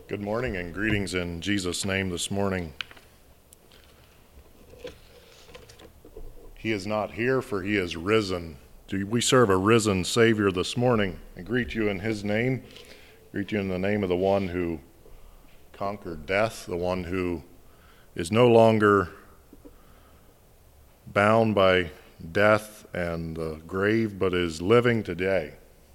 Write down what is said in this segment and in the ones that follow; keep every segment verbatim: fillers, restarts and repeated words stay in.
Good morning and greetings in Jesus' name this morning. He is not here, for he is risen. Do we serve a risen Savior this morning? I greet you in his name. I greet you in the name of the one who conquered death, the one who is no longer bound by death and the grave, but is living today.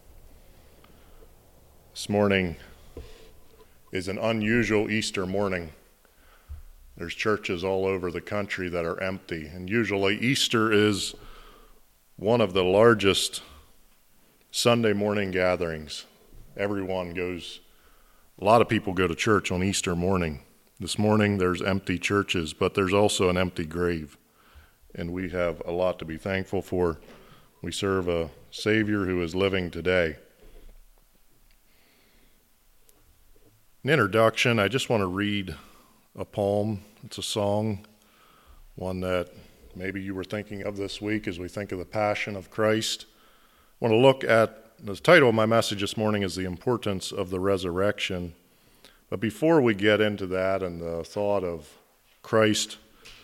This morning is an unusual Easter morning. There's churches all over the country that are empty, and usually Easter is one of the largest Sunday morning gatherings. Everyone goes, a lot of people go to church on Easter morning. This morning there's empty churches, but there's also an empty grave, and we have a lot to be thankful for. We serve a Savior who is living today. In introduction, I just want to read a poem. It's a song, one that maybe you were thinking of this week as we think of the Passion of Christ. I want to look at, the title of my message this morning is The Importance of the Resurrection. But before we get into that and the thought of Christ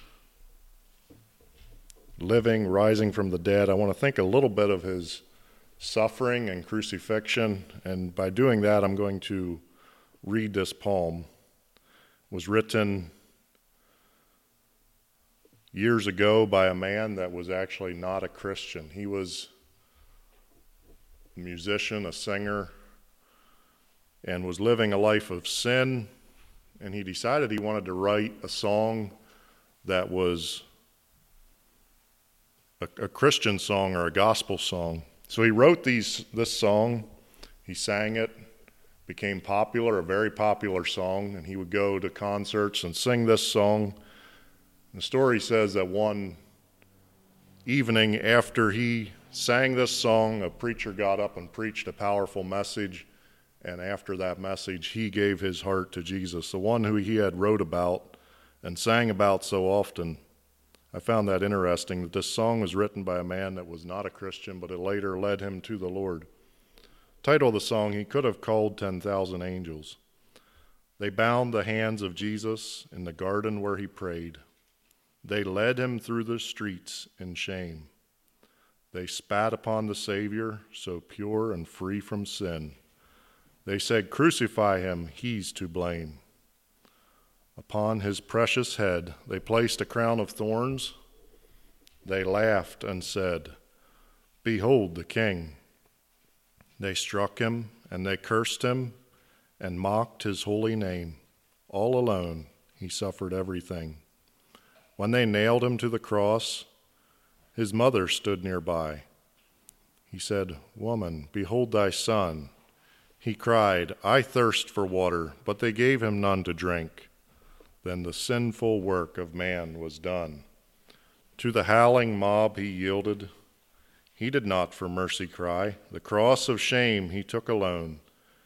living, rising from the dead, I want to think a little bit of his suffering and crucifixion. And by doing that, I'm going to read this poem. It was written years ago by a man that was actually not a Christian. He was a musician, a singer, and was living a life of sin, and he decided he wanted to write a song that was a, a Christian song or a gospel song. So he wrote these this song, he sang it, became popular, a very popular song, and he would go to concerts and sing this song. The story says that one evening after he sang this song, a preacher got up and preached a powerful message, and after that message, he gave his heart to Jesus, the one who he had wrote about and sang about so often. I found that interesting, that this song was written by a man that was not a Christian, but it later led him to the Lord. Title of the song, He Could Have Called ten thousand Angels. They bound the hands of Jesus in the garden where he prayed. They led him through the streets in shame. They spat upon the Savior, so pure and free from sin. They said, "Crucify him, he's to blame." Upon his precious head they placed a crown of thorns. They laughed and said, "Behold the King." They struck him, and they cursed him, and mocked his holy name. All alone, he suffered everything. When they nailed him to the cross, his mother stood nearby. He said, "Woman, behold thy son." He cried, "I thirst for water," but they gave him none to drink. Then the sinful work of man was done. To the howling mob he yielded. He did not for mercy cry. The cross of shame he took alone.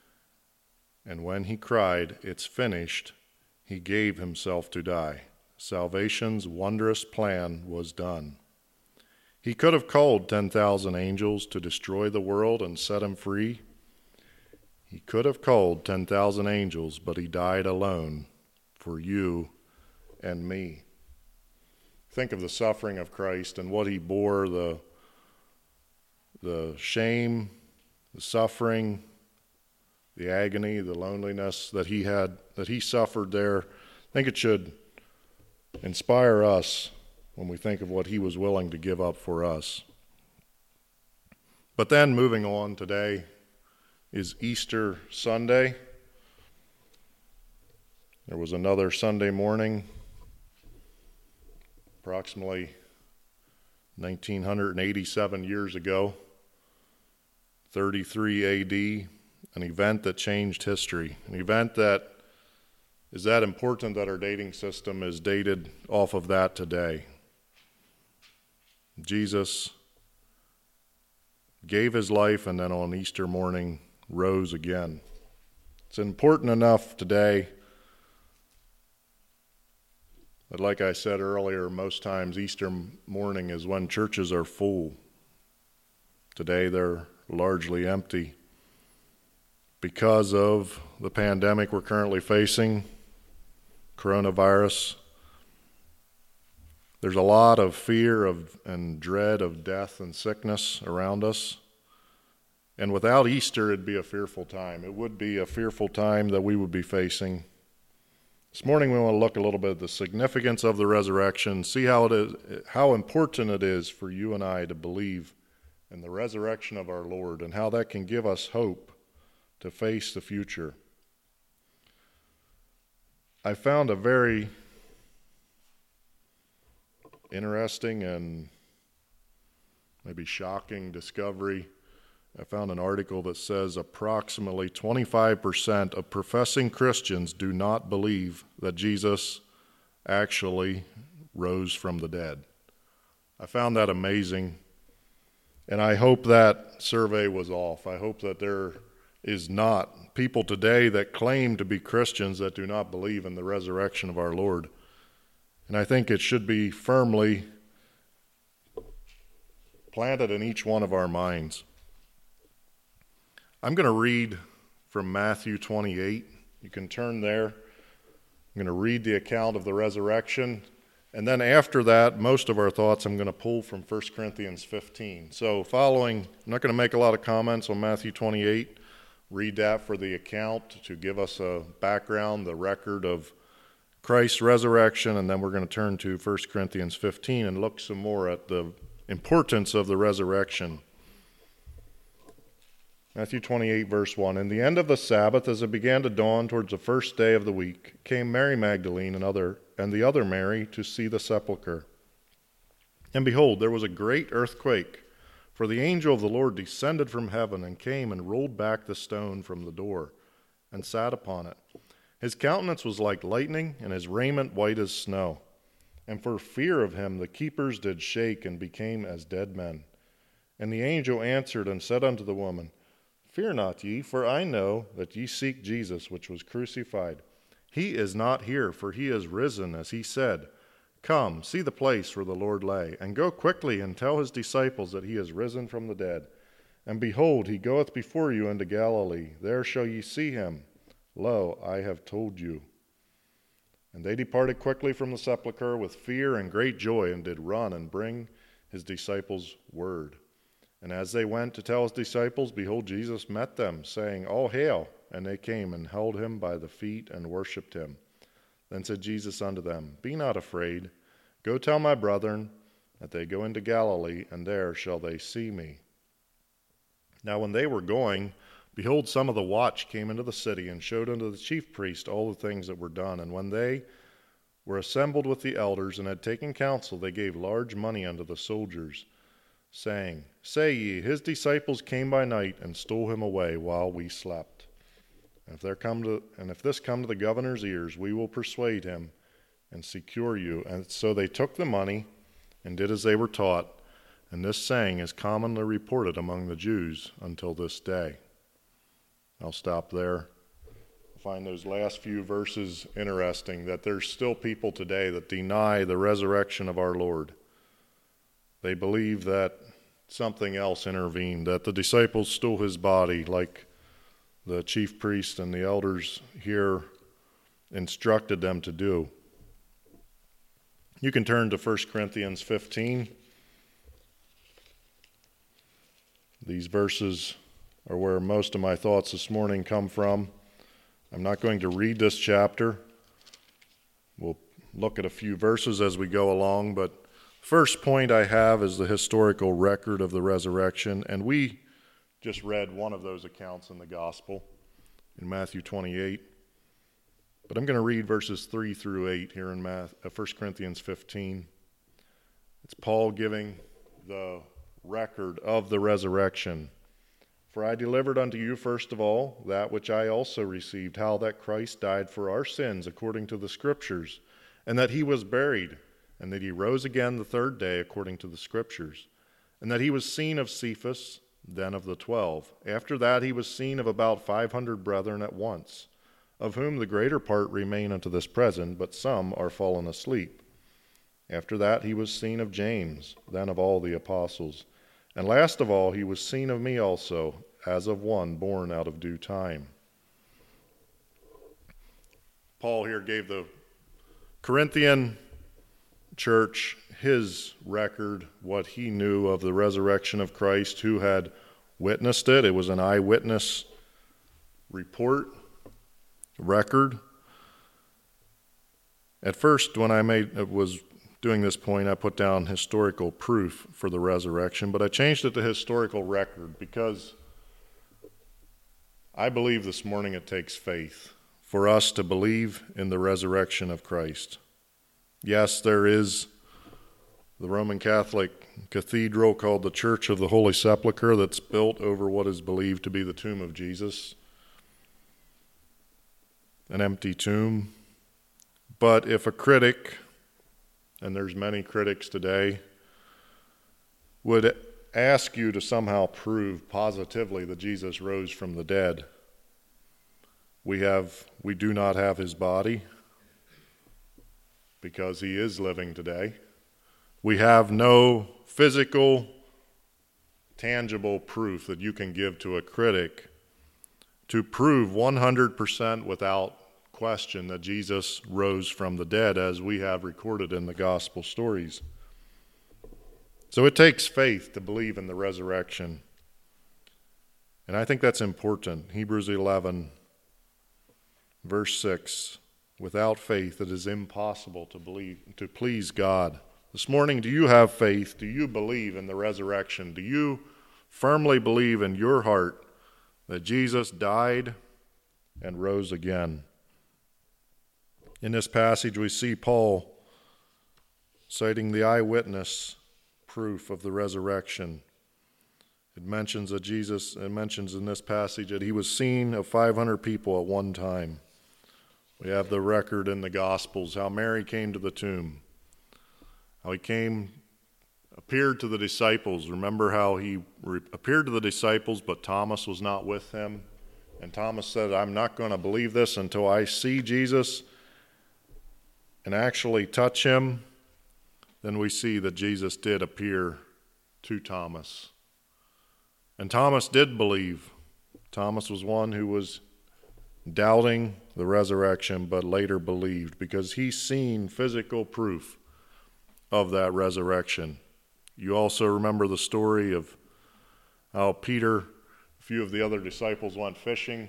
And when he cried, "It's finished," he gave himself to die. Salvation's wondrous plan was done. He could have called ten thousand angels to destroy the world and set him free. He could have called ten thousand angels, but he died alone for you and me. Think of the suffering of Christ and what he bore, the the shame, the suffering, the agony, the loneliness that he had, that he suffered there. I think it should inspire us when we think of what he was willing to give up for us. But then moving on, today is Easter Sunday. There was another Sunday morning, approximately nineteen eighty-seven years ago, thirty-three A D, an event that changed history, an event that is that important that our dating system is dated off of that today. Jesus gave his life and then on Easter morning rose again. It's important enough today that, like I said earlier, most times Easter morning is when churches are full. Today they're largely empty. because of the pandemic we're currently facing, coronavirus. There's a lot of fear of and dread of death and sickness around us. And without Easter, it'd be a fearful time. It would be a fearful time that we would be facing. This morning we want to look a little bit at the significance of the resurrection, see how it is, how important it is for you and I to believe in the resurrection of our Lord and how that can give us hope to face the future. I found a very interesting and maybe shocking discovery. I found an article that says approximately twenty-five percent of professing Christians do not believe that Jesus actually rose from the dead. I found that amazing, and I hope that survey was off. I hope that there is not people today that claim to be Christians that do not believe in the resurrection of our Lord. And I think it should be firmly planted in each one of our minds. I'm going to read from Matthew twenty-eight. You can turn there. I'm going to read the account of the resurrection. And then after that, most of our thoughts I'm going to pull from First Corinthians fifteen. So following, I'm not going to make a lot of comments on Matthew twenty-eight. Read that for the account to give us a background, the record of Christ's resurrection, and then we're going to turn to First Corinthians fifteen and look some more at the importance of the resurrection. Matthew twenty-eight, verse one. In the end of the Sabbath, as it began to dawn towards the first day of the week, came Mary Magdalene and other and the other Mary to see the sepulchre. And behold, there was a great earthquake, for the angel of the Lord descended from heaven and came and rolled back the stone from the door and sat upon it. His countenance was like lightning, and his raiment white as snow. And for fear of him the keepers did shake and became as dead men. And the angel answered and said unto the woman, Fear not ye, for I know that ye seek Jesus, which was crucified. He is not here, for he is risen, as he said. Come, see the place where the Lord lay, and go quickly and tell his disciples that he is risen from the dead. And behold, he goeth before you into Galilee. There shall ye see him. Lo, I have told you. And they departed quickly from the sepulchre with fear and great joy, and did run and bring his disciples word. And as they went to tell his disciples, behold, Jesus met them, saying, All hail! And they came and held him by the feet and worshipped him. Then said Jesus unto them, Be not afraid. Go tell my brethren that they go into Galilee, and there shall they see me. Now when they were going, behold, some of the watch came into the city, and showed unto the chief priest all the things that were done. And when they were assembled with the elders, and had taken counsel, they gave large money unto the soldiers, saying, Say ye, his disciples came by night, and stole him away while we slept. And if, there come to, and if this come to the governor's ears, we will persuade him, and secure you. And so they took the money, and did as they were taught. And this saying is commonly reported among the Jews until this day. I'll stop there. I find those last few verses interesting, that there's still people today that deny the resurrection of our Lord. They believe that something else intervened, that the disciples stole his body, like the chief priest and the elders here instructed them to do. You can turn to First Corinthians fifteen. These verses are where most of my thoughts this morning come from. I'm not going to read this chapter. We'll look at a few verses as we go along, but first point I have is the historical record of the resurrection, and we just read one of those accounts in the gospel in Matthew twenty-eight. But I'm going to read verses three through eight here in First Corinthians fifteen. It's Paul giving the record of the resurrection. For I delivered unto you first of all that which I also received, how that Christ died for our sins according to the Scriptures, and that he was buried, and that he rose again the third day according to the Scriptures, and that he was seen of Cephas, then of the twelve. After that he was seen of about five hundred brethren at once, of whom the greater part remain unto this present, but some are fallen asleep. After that he was seen of James, then of all the apostles. And last of all he was seen of me also, as of one born out of due time. Paul here gave the Corinthian church his record, what he knew of the resurrection of Christ, who had witnessed it. It was an eyewitness report, record. At first, when I made was doing this point, I put down historical proof for the resurrection, but I changed it to historical record because I believe this morning it takes faith for us to believe in the resurrection of Christ. Yes, there is the Roman Catholic cathedral called the Church of the Holy Sepulchre that's built over what is believed to be the tomb of Jesus, an empty tomb. But if a critic, and there's many critics today, would ask you to somehow prove positively that Jesus rose from the dead, we have we do not have his body because he is living today. We have no physical, tangible proof that you can give to a critic to prove one hundred percent without question that Jesus rose from the dead, as we have recorded in the gospel stories. So it takes faith to believe in the resurrection. And I think that's important. Hebrews eleven, verse six, without faith it is impossible to believe to please God. This morning, do you have faith? Do you believe in the resurrection? Do you firmly believe in your heart that Jesus died and rose again? In this passage, we see Paul citing the eyewitness proof of the resurrection. It mentions that Jesus, it mentions in this passage that he was seen of five hundred people at one time. We have the record in the Gospels, how Mary came to the tomb, how he came, appeared to the disciples. Remember how he re- appeared to the disciples, but Thomas was not with him. And Thomas said, I'm not going to believe this until I see Jesus and actually touch him. Then we see that Jesus did appear to Thomas. And Thomas did believe. Thomas was one who was doubting the resurrection, but later believed because he's seen physical proof of that resurrection. You also remember the story of how Peter, a few of the other disciples went fishing.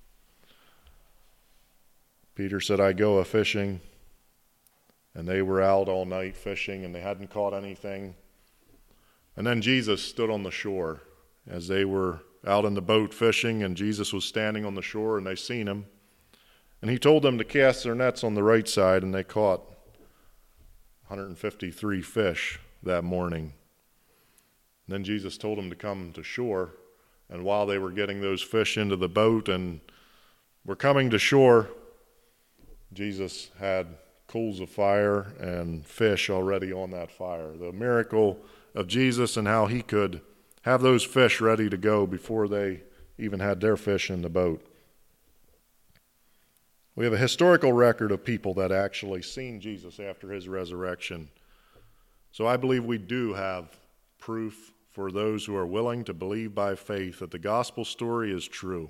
Peter said, I go a-fishing. And they were out all night fishing, and they hadn't caught anything. And then Jesus stood on the shore as they were out in the boat fishing, and Jesus was standing on the shore, and they seen him. And he told them to cast their nets on the right side, and they caught one hundred fifty-three fish that morning. And then Jesus told them to come to shore, and while they were getting those fish into the boat and were coming to shore, Jesus had coals of fire and fish already on that fire. The miracle of Jesus and how he could have those fish ready to go before they even had their fish in the boat. We have a historical record of people that actually seen Jesus after his resurrection. So I believe we do have proof for those who are willing to believe by faith that the gospel story is true.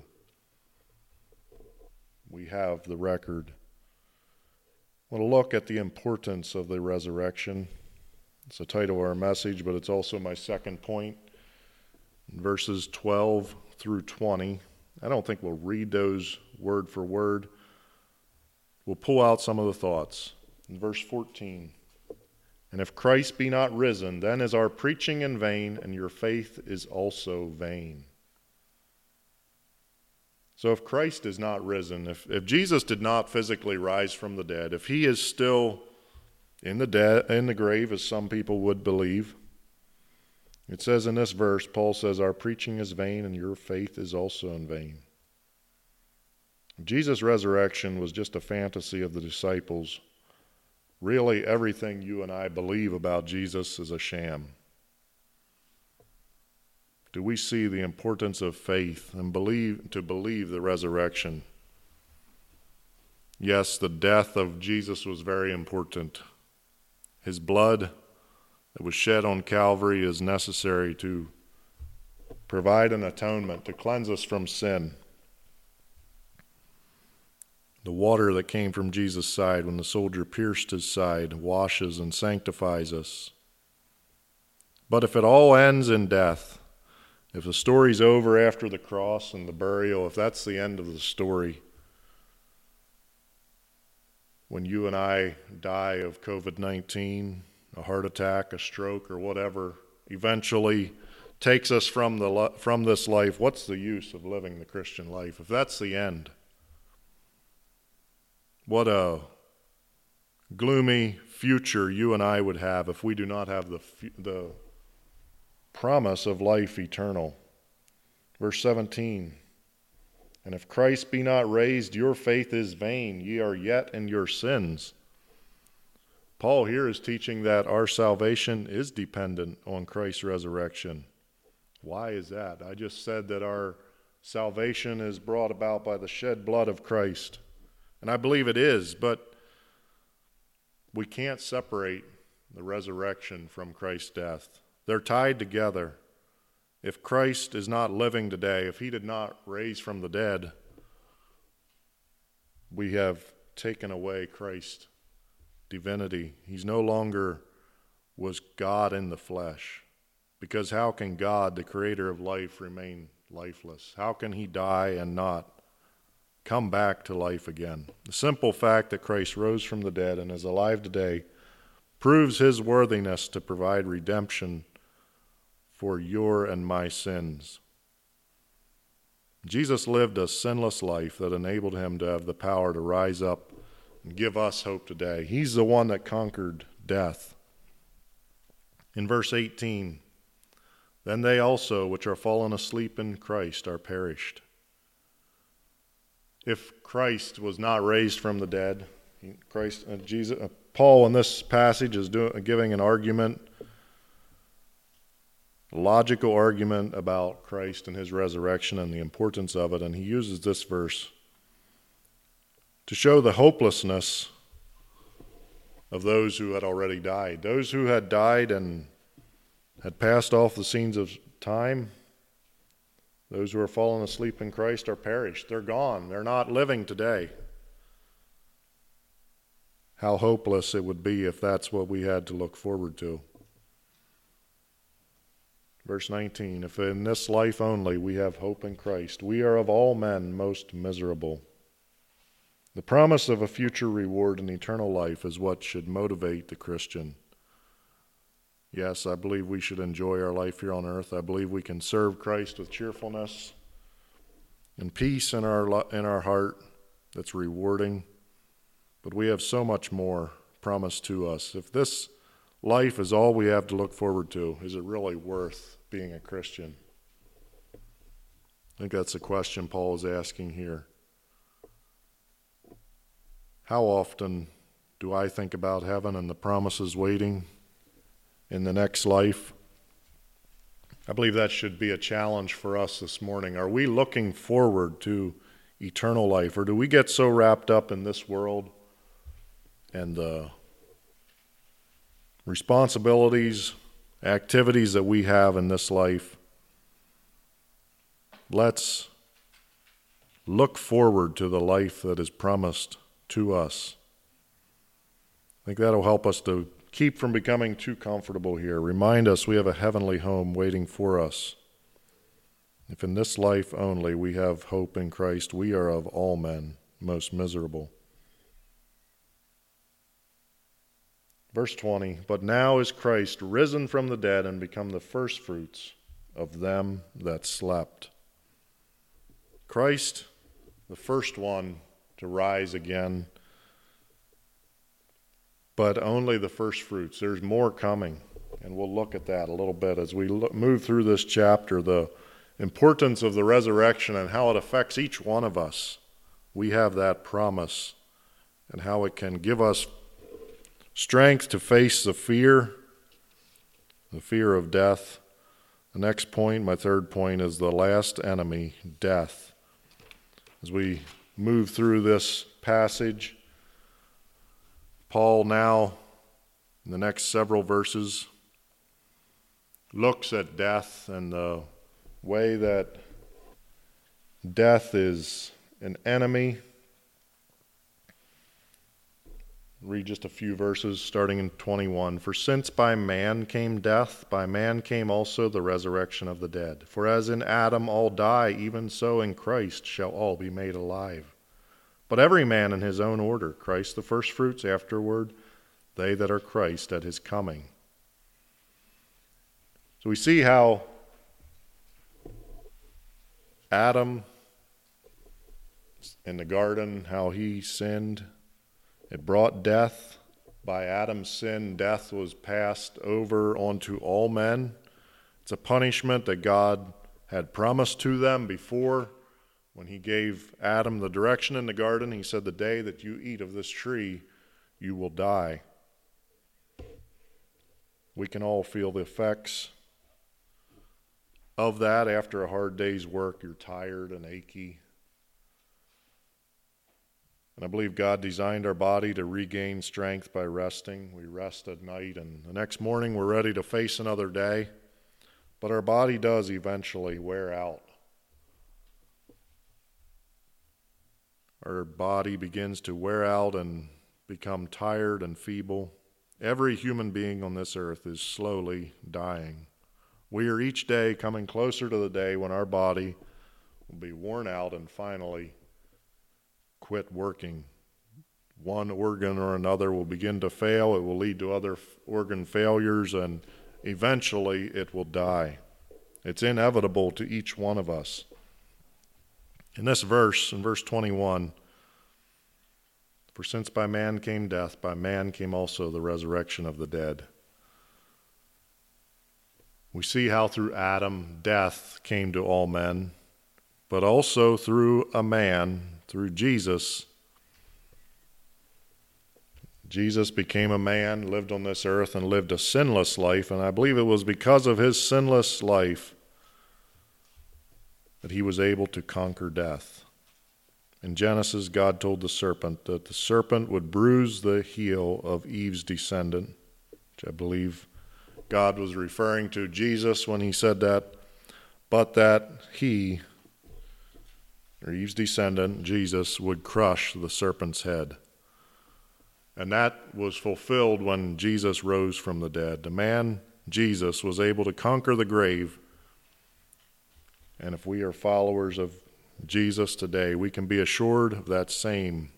We have the record. I want to look at the importance of the resurrection. It's the title of our message, but it's also my second point. In verses twelve through twenty. I don't think we'll read those word for word. We'll pull out some of the thoughts. In verse fourteen, and if Christ be not risen, then is our preaching in vain, and your faith is also vain. So if Christ is not risen, if, if Jesus did not physically rise from the dead, if he is still in the de- in the grave, as some people would believe, it says in this verse, Paul says, our preaching is vain, and your faith is also in vain. Jesus' resurrection was just a fantasy of the disciples. Really, everything you and I believe about Jesus is a sham. Do we see the importance of faith and believe to believe the resurrection? Yes, the death of Jesus was very important. His blood that was shed on Calvary is necessary to provide an atonement, to cleanse us from sin. The water that came from Jesus' side when the soldier pierced his side washes and sanctifies us. But if it all ends in death, if the story's over after the cross and the burial, if that's the end of the story, when you and I die of covid nineteen, a heart attack, a stroke, or whatever, eventually takes us from the from this life, what's the use of living the Christian life? If that's the end, what a gloomy future you and I would have if we do not have the the promise of life eternal. Verse seventeen, and if Christ be not raised, your faith is vain, ye are yet in your sins. Paul here is teaching that our salvation is dependent on Christ's resurrection. Why is that? I just said that our salvation is brought about by the shed blood of Christ. And I believe it is, but we can't separate the resurrection from Christ's death. They're tied together. If Christ is not living today, if he did not raise from the dead, we have taken away Christ's divinity. He's no longer was God in the flesh. Because how can God, the creator of life, remain lifeless? How can he die and not come back to life again? The simple fact that Christ rose from the dead and is alive today proves his worthiness to provide redemption for your and my sins. Jesus lived a sinless life that enabled him to have the power to rise up and give us hope today. He's the one that conquered death. In verse eighteen, then they also which are fallen asleep in Christ are perished. If Christ was not raised from the dead, Christ, uh, Jesus, uh, Paul in this passage is doing, giving an argument, a logical argument about Christ and his resurrection and the importance of it, and he uses this verse to show the hopelessness of those who had already died. Those who had died and had passed off the scenes of time, those who are fallen asleep in Christ are perished. They're gone. They're not living today. How hopeless it would be if that's what we had to look forward to. Verse nineteen, if in this life only we have hope in Christ, we are of all men most miserable. The promise of a future reward in eternal life is what should motivate the Christian. Yes, I believe we should enjoy our life here on earth. I believe we can serve Christ with cheerfulness and peace in our in our heart that's rewarding. But we have so much more promised to us. If this life is all we have to look forward to, is it really worth being a Christian? I think that's the question Paul is asking here. How often do I think about heaven and the promises waiting in the next life? I believe that should be a challenge for us this morning. Are we looking forward to eternal life, or do we get so wrapped up in this world and the responsibilities, activities that we have in this life? Let's look forward to the life that is promised to us. I think that'll help us to keep from becoming too comfortable here. Remind us we have a heavenly home waiting for us. If in this life only we have hope in Christ, we are of all men most miserable. Verse twenty, but now is Christ risen from the dead and become the firstfruits of them that slept. Christ, the first one to rise again, but only the first fruits. There's more coming, and we'll look at that a little bit as we look, move through this chapter, the importance of the resurrection and how it affects each one of us. We have that promise and how it can give us strength to face the fear, the fear of death. The next point, my third point, is the last enemy, death. As we move through this passage, Paul now, in the next several verses, looks at death and the way that death is an enemy Read just a few verses starting in twenty-one. For since by man came death, by man came also the resurrection of the dead. For as in Adam all die, even so in Christ shall all be made alive. But every man in his own order, Christ the firstfruits, afterward they that are Christ at his coming. So we see how Adam in the garden, how he sinned. It brought death. By Adam's sin, death was passed over onto all men. It's a punishment that God had promised to them before. When he gave Adam the direction in the garden, he said, the day that you eat of this tree, you will die. We can all feel the effects of that after a hard day's work. You're tired and achy. And I believe God designed our body to regain strength by resting. We rest at night, and the next morning we're ready to face another day. But our body does eventually wear out. Our body begins to wear out and become tired and feeble. Every human being on this earth is slowly dying. We are each day coming closer to the day when our body will be worn out and finally quit working. One organ or another will begin to fail. It will lead to other organ failures, and eventually it will die. It's inevitable to each one of us. In this verse, in verse twenty-one, for since by man came death, by man came also the resurrection of the dead. We see how through Adam, death came to all men, but also through a man, through Jesus. Jesus became a man, lived on this earth, and lived a sinless life, and I believe it was because of his sinless life that he was able to conquer death. In Genesis, God told the serpent that the serpent would bruise the heel of Eve's descendant, which I believe God was referring to Jesus when he said that, but that he, or Eve's descendant, Jesus, would crush the serpent's head. And that was fulfilled when Jesus rose from the dead. The man, Jesus, was able to conquer the grave. And if we are followers of Jesus today, we can be assured of that same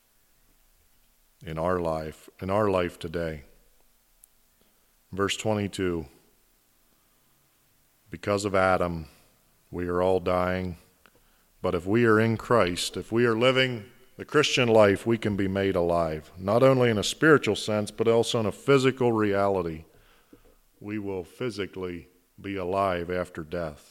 in our life, in our life today. Verse twenty-two, because of Adam, we are all dying. But if we are in Christ, if we are living the Christian life, we can be made alive, not only in a spiritual sense, but also in a physical reality. We will physically be alive after death.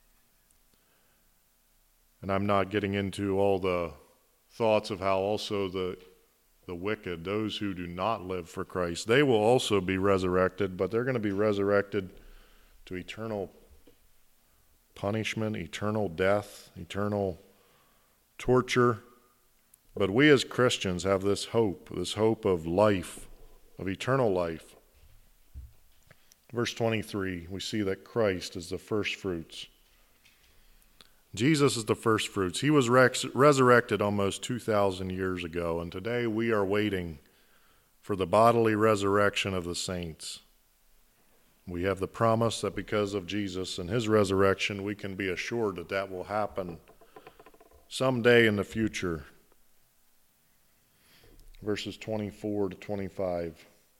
And I'm not getting into all the thoughts of how also the the wicked, those who do not live for Christ, they will also be resurrected, but they're going to be resurrected to eternal punishment, eternal death, eternal torture. But we as Christians have this hope, this hope of life, of eternal life. Verse twenty-three, we see that Christ is the first fruits. Jesus is the first fruits. He was res- resurrected almost two thousand years ago, and today we are waiting for the bodily resurrection of the saints. We have the promise that because of Jesus and his resurrection, we can be assured that that will happen someday in the future. Verses twenty-four to twenty-five.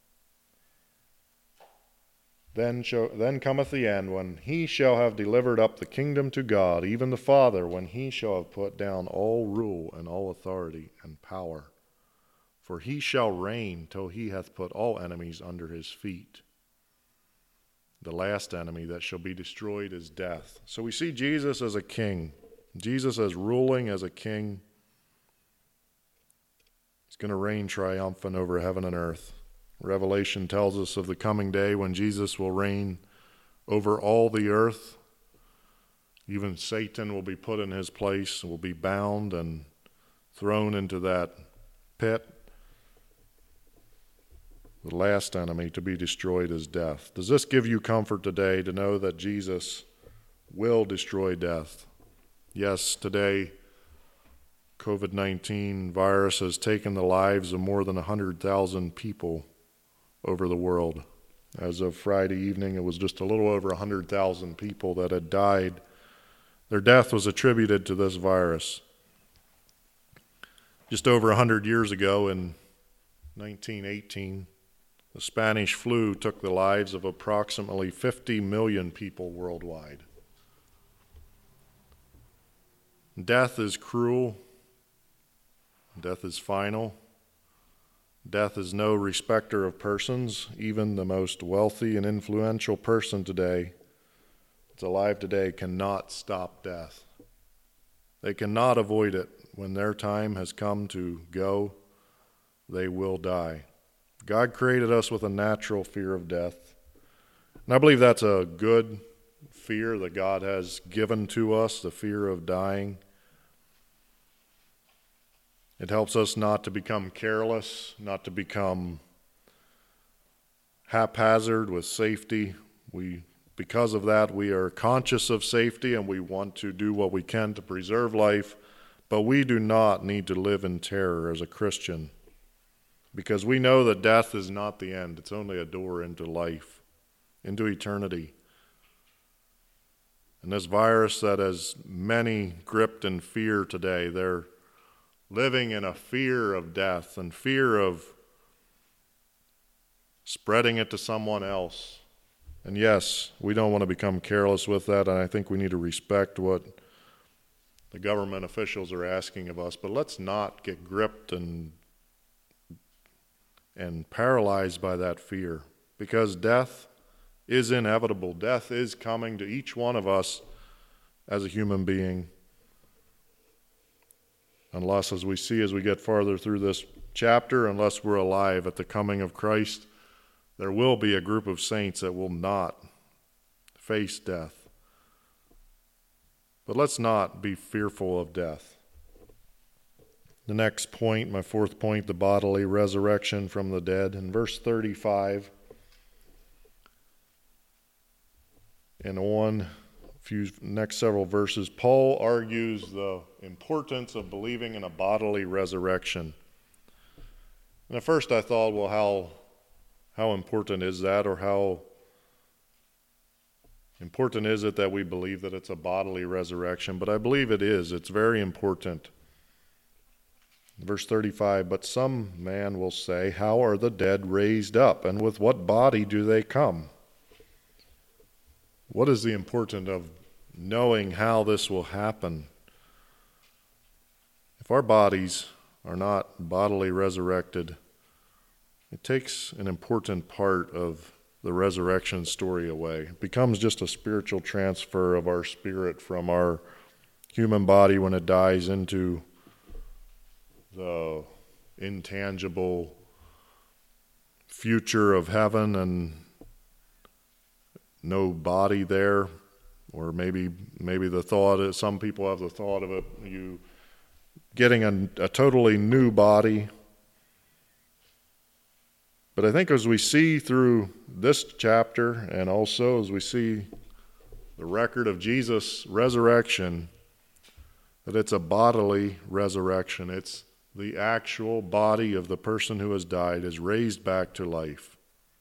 Then, shall, then cometh the end, when he shall have delivered up the kingdom to God, even the Father, when he shall have put down all rule and all authority and power. For he shall reign till he hath put all enemies under his feet. The last enemy that shall be destroyed is death. So we see Jesus as a king. Jesus as ruling as a king. He's going to reign triumphant over heaven and earth. Revelation tells us of the coming day when Jesus will reign over all the earth. Even Satan will be put in his place, will be bound and thrown into that pit. The last enemy to be destroyed is death. Does this give you comfort today to know that Jesus will destroy death? Yes, today COVID nineteen virus has taken the lives of more than one hundred thousand people over the world. As of Friday evening, it was just a little over one hundred thousand people that had died. Their death was attributed to this virus. Just over one hundred years ago, in nineteen eighteen, the Spanish flu took the lives of approximately fifty million people worldwide. Death is cruel. Death is final. Death is no respecter of persons. Even the most wealthy and influential person today that's alive today cannot stop death. They cannot avoid it. When their time has come to go, they will die. God created us with a natural fear of death. And I believe that's a good fear that God has given to us, the fear of dying. It helps us not to become careless, not to become haphazard with safety. We, because of that, we are conscious of safety and we want to do what we can to preserve life, but we do not need to live in terror as a Christian, because we know that death is not the end. It's only a door into life, into eternity. And this virus that has many gripped in fear today, they're living in a fear of death and fear of spreading it to someone else. And yes, we don't want to become careless with that, and I think we need to respect what the government officials are asking of us, but let's not get gripped and and paralyzed by that fear, because death is inevitable. Death is coming to each one of us as a human being. Unless, as we see as we get farther through this chapter, unless we're alive at the coming of Christ, there will be a group of saints that will not face death. But let's not be fearful of death. The next point, my fourth point, the bodily resurrection from the dead. In verse thirty-five and on, few next several verses, Paul argues the importance of believing in a bodily resurrection. And at first I thought, well, how how important is that, or how important is it that we believe that it's a bodily resurrection? But I believe it is. It's very important. Verse thirty-five, but some man will say, how are the dead raised up, and with what body do they come? What is the importance of knowing how this will happen? If our bodies are not bodily resurrected, it takes an important part of the resurrection story away. It becomes just a spiritual transfer of our spirit from our human body when it dies into the intangible future of heaven and no body there. Or maybe maybe the thought is, some people have the thought of it, you getting a, a totally new body. But I think as we see through this chapter, and also as we see the record of Jesus' resurrection, that it's a bodily resurrection. It's the actual body of the person who has died is raised back to life.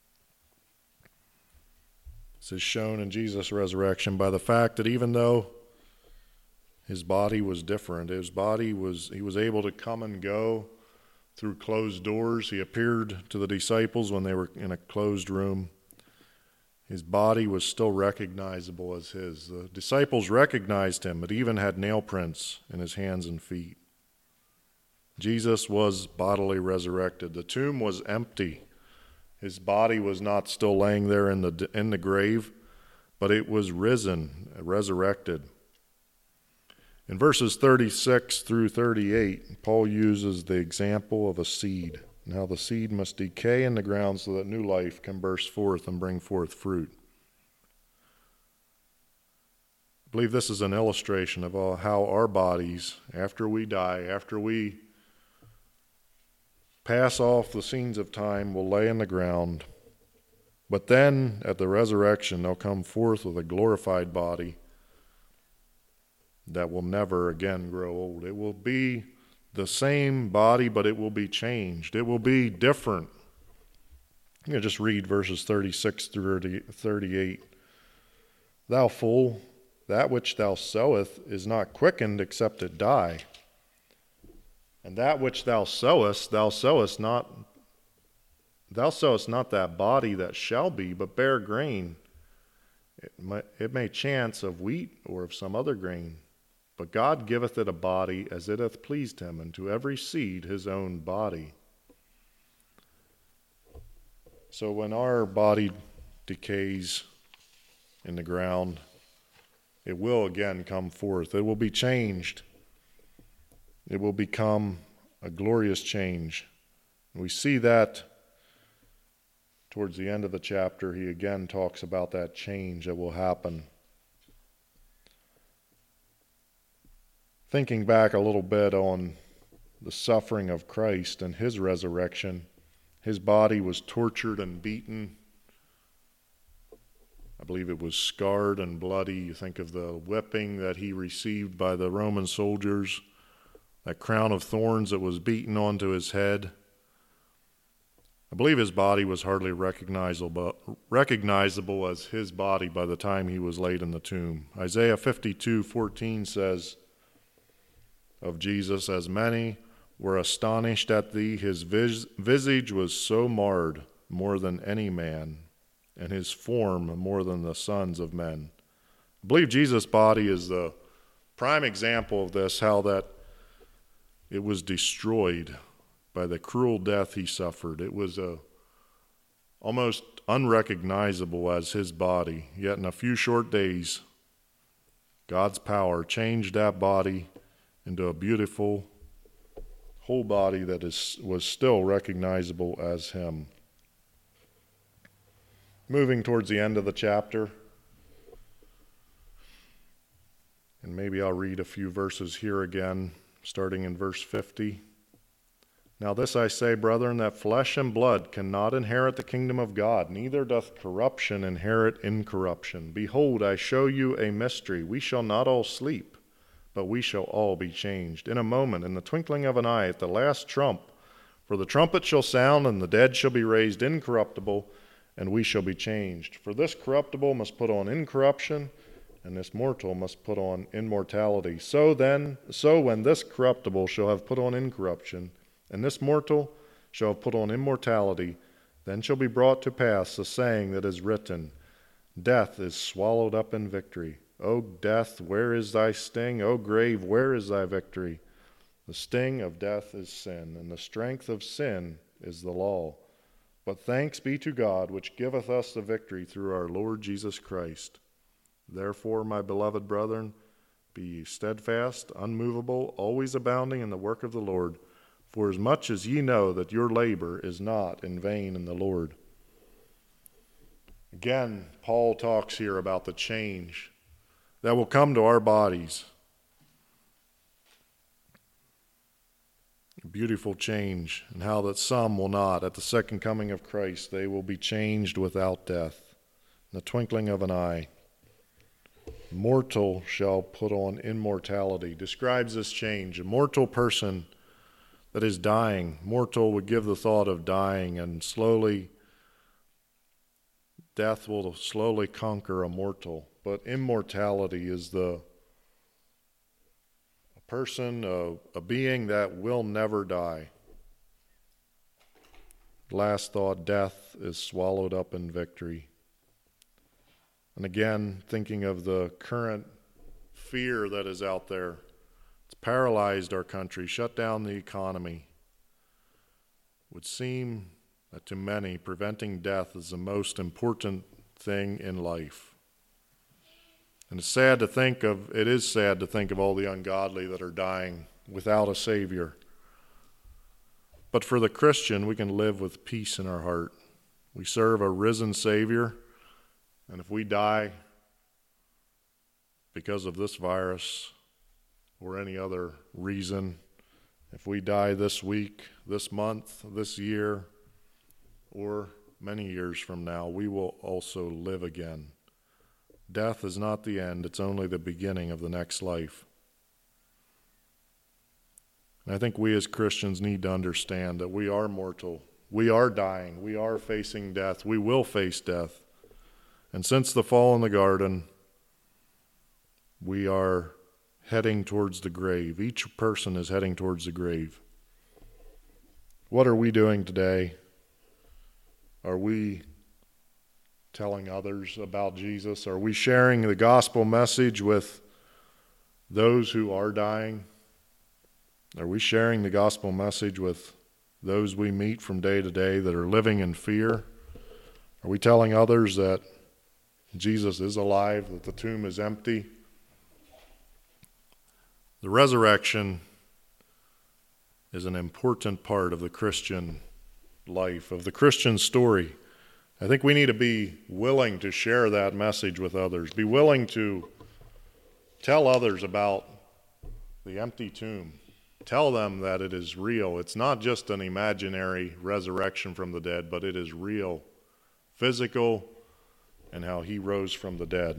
This is shown in Jesus' resurrection by the fact that even though his body was different, his body was, he was able to come and go through closed doors. He appeared to the disciples when they were in a closed room. His body was still recognizable as his. The disciples recognized him, but even had nail prints in his hands and feet. Jesus was bodily resurrected. The tomb was empty. His body was not still laying there in the in the grave, but it was risen, resurrected. In verses thirty-six through thirty-eight, Paul uses the example of a seed. Now the seed must decay in the ground so that new life can burst forth and bring forth fruit. I believe this is an illustration of how our bodies, after we die, after we pass off the scenes of time, will lay in the ground. But then, at the resurrection, they'll come forth with a glorified body that will never again grow old. It will be the same body, but it will be changed. It will be different. You know, just read verses thirty-six through thirty-eight. Thou fool, that which thou sowest is not quickened except it die. And that which thou sowest, thou sowest not, thou sowest not that body that shall be, but bare grain. It may, it may chance of wheat or of some other grain. But God giveth it a body as it hath pleased him, and to every seed his own body. So when our body decays in the ground, it will again come forth. It will be changed. It will become a glorious change. And we see that towards the end of the chapter. He again talks about that change that will happen. Thinking back a little bit on the suffering of Christ and his resurrection, his body was tortured and beaten. I believe it was scarred and bloody. You think of the whipping that he received by the Roman soldiers, that crown of thorns that was beaten onto his head. I believe his body was hardly recognizable, recognizable as his body by the time he was laid in the tomb. Isaiah fifty-two fourteen says of Jesus, as many were astonished at thee, his vis- visage was so marred more than any man, and his form more than the sons of men. I believe Jesus' body is the prime example of this, how that it was destroyed by the cruel death he suffered. It was a, almost unrecognizable as his body. Yet in a few short days, God's power changed that body into a beautiful whole body that is was still recognizable as him. Moving towards the end of the chapter, and maybe I'll read a few verses here again, starting in verse fifty. Now this I say, brethren, that flesh and blood cannot inherit the kingdom of God, neither doth corruption inherit incorruption. Behold, I show you a mystery. We shall not all sleep, but we shall all be changed. In a moment, in the twinkling of an eye, at the last trump. For the trumpet shall sound, and the dead shall be raised incorruptible, and we shall be changed. For this corruptible must put on incorruption, and this mortal must put on immortality. So then, so when this corruptible shall have put on incorruption, and this mortal shall have put on immortality, then shall be brought to pass the saying that is written, Death is swallowed up in victory. O death, where is thy sting? O grave, where is thy victory? The sting of death is sin, and the strength of sin is the law. But thanks be to God, which giveth us the victory through our Lord Jesus Christ. Therefore, my beloved brethren, be ye steadfast, unmovable, always abounding in the work of the Lord, for as much as ye know that your labor is not in vain in the Lord. Again, Paul talks here about the change that will come to our bodies. A beautiful change, and how that some will not. At the second coming of Christ, they will be changed without death, in the twinkling of an eye. Mortal shall put on immortality. Describes this change. A mortal person that is dying. Mortal would give the thought of dying, and slowly, death will slowly conquer a mortal. But immortality is the a person, a, a being that will never die. Last thought, death is swallowed up in victory. And again, thinking of the current fear that is out there, it's paralyzed our country, shut down the economy. It would seem that to many, preventing death is the most important thing in life. And it's sad to think of, it is sad to think of all the ungodly that are dying without a Savior. But for the Christian, we can live with peace in our heart. We serve a risen Savior, and if we die because of this virus or any other reason, if we die this week, this month, this year, or many years from now, we will also live again. Death is not the end, it's only the beginning of the next life. And I think we as Christians need to understand that we are mortal. We are dying. We are facing death. We will face death. And since the fall in the garden, we are heading towards the grave. Each person is heading towards the grave. What are we doing today? Are we telling others about Jesus? Are we sharing the gospel message with those who are dying? Are we sharing the gospel message with those we meet from day to day that are living in fear? Are we telling others that Jesus is alive, that the tomb is empty? The resurrection is an important part of the Christian life, of the Christian story. I think we need to be willing to share that message with others, be willing to tell others about the empty tomb. Tell them that it is real. It's not just an imaginary resurrection from the dead, but it is real, physical, and how he rose from the dead.